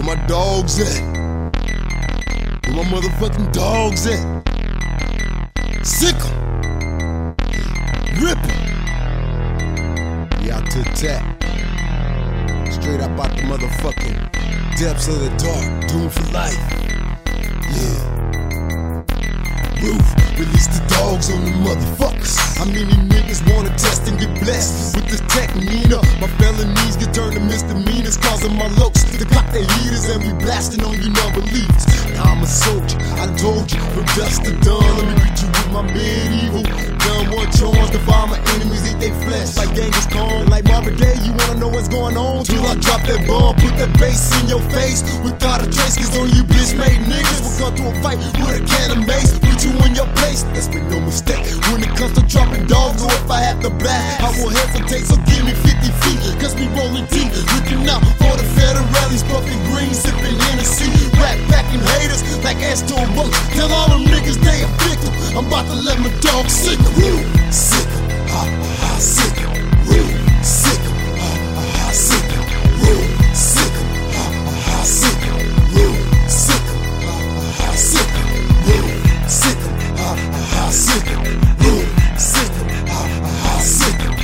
my dogs at? Where my motherfucking dogs at? Sick 'em, rip 'em. We out to attack. Straight up out the motherfucking depths of the dark, doomed for life. Yeah. Roof, release the dogs on the motherfuckers. How many niggas wanna test and get blessed with this technique? My felonies get turned to misdemeanors, causing my looks to cock their heaters and we blasting on you non-believers. Now I'm a soldier, I told you, from dust to dawn. Let me greet you with my medieval gun, one charge, devour my enemies, eat they flesh like Genghis Khan. Like Marvin Gaye, you wanna know what's going on? Till I drop that bomb, put that bass in your face without a trace, cause on you bitch-made niggas will come to a fight with a can of mace. Put you in your place, let's make no mistake. When it comes to dropping dogs, or if I have to blast, I won't hesitate, so give me 50 feet, cause we rolling deep, looking out for the federales, puffing green, sipping Hennessy, rap backing haters like Astor Roach. Tell all them niggas they a victim, I'm about to let my dog sick 'em. Sick 'em, ha ha, sick 'em. Sick 'em, ha ha, sick 'em. Sick 'em, ha ha, sick 'em. Sick 'em, ha ha, sick 'em. Sick 'em, ha ha, sick 'em. Sick 'em, ha ha, sick 'em.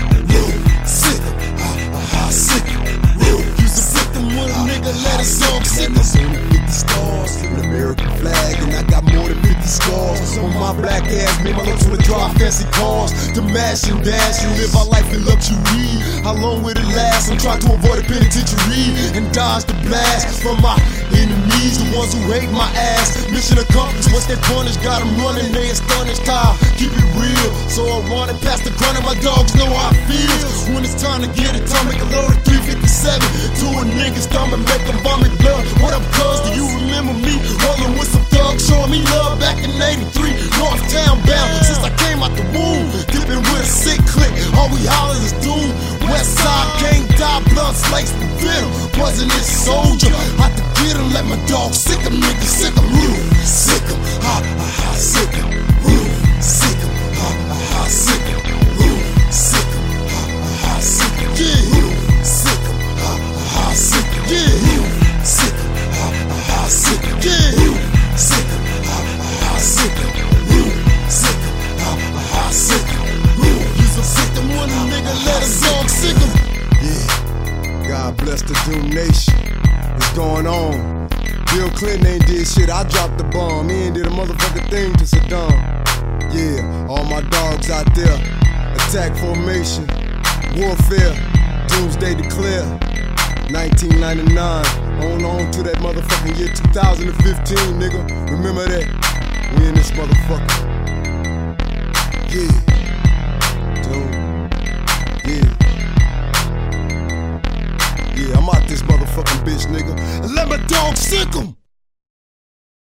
Sick 'em, ha ha, sick 'em. Use a victim when a nigga let his dog sick 'em. 50 stars, an American flag, and I got more than 50 scars on my black ass. Me and my looks wanna drive fancy cars to mash and dash and live our life in luxury. How long will it last? I'm trying to avoid a penitentiary and dodge the blast from my enemies, the ones who hate my ass. Mission accomplished. Once they punish, got them running, they astonished. Keep it real, so I run it past the grunt, and my dogs know how I feel. When it's time to get it, time make a load of 357 to a nigga's thumb and make them vomit blood. What up, cuz? Do you remember me rolling with some thugs, showing me love back in '83? Northtown bound since I came out the womb, dipping with a sick click. All we hollers is doom. West side gang die, blood laced with venom. Wasn't this soldier? Had to get him, let my dog sick him, nigga, sick him, sick him, ha ha ha, sick him, sick him, ha ha ha, sick him, sick him, ha ha ha, sick him, yeah, sick him, ha ha ha, sick him, yeah, sick him, ha ha ha, sick him, yeah, sick him, ha ha ha, sick him, sick him, ha ha ha, sick him. Use a victim when a nigga let his dog sick him. Yeah, God bless the Doom Nation. What's going on? Bill Clinton ain't did shit, I dropped the bomb. He ain't did a motherfucking thing to Saddam. Yeah, all my dogs out there. Attack formation, warfare, doomsday declare. 1999, on to that motherfucking year 2015, nigga. Remember that? We in this motherfucker. Yeah. Dude. Yeah. Yeah, I'm out this motherfucking bitch, nigga. And let my dog sick 'em.